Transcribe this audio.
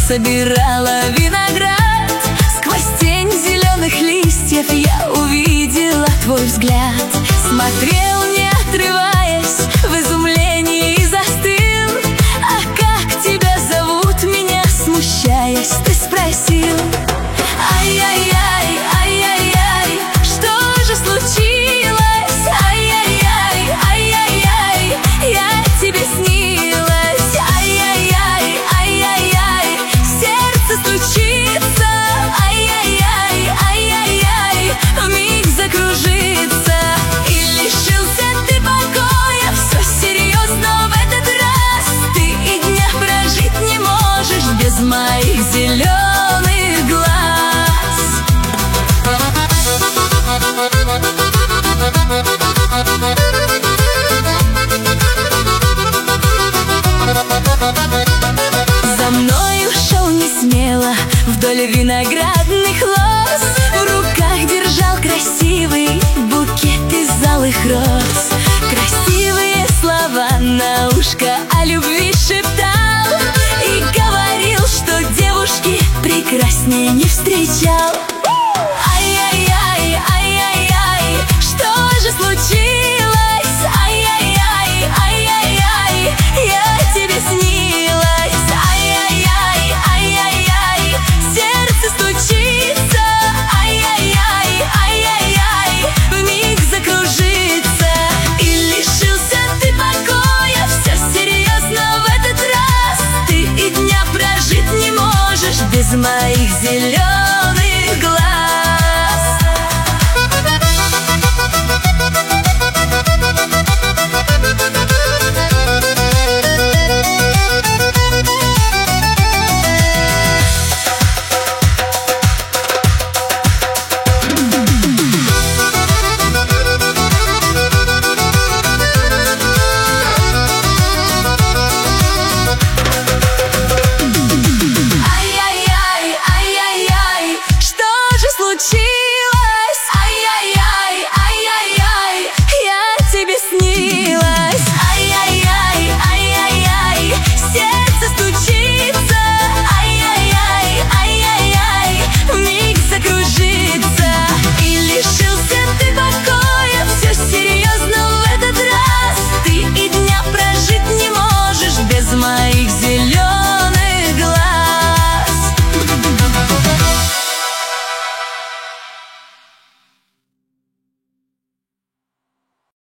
собирала виноград. Сквозь тень зеленых листьев я увидела твой взгляд. Смотрел, не отрываясь, в изумлении и застыл. А как тебя зовут, меня смущаясь, ты спросил. Ай-яй-яй, ай-яй-яй, что же случилось? Ай-яй-яй, ай-яй-яй, я тебе снилась. Ай-яй-яй, ай-яй-яй, сердце стучится. Ай-яй-яй, ай-яй-яй, вмиг закружится. И лишился ты покоя, все серьезно в этот раз. Ты и дня прожить не можешь без моих зеленых глаз. За мной ушел не смело вдоль виноградных лоз. В руках держал красивый букет из алых роз. Красивые слова на ушко о любви шептал. И говорил, что девушки прекраснее не встречал. Ай-яй-яй, ай-яй-яй, что же случилось? Ай-яй-яй, ай-яй-яй, я тебе снилась. Ай-яй-яй, ай-яй-яй, сердце стучится. Ай-яй-яй, ай-яй-яй, вмиг закружится. И лишился ты покоя, все серьезно в этот раз. Ты и дня прожить не можешь без моих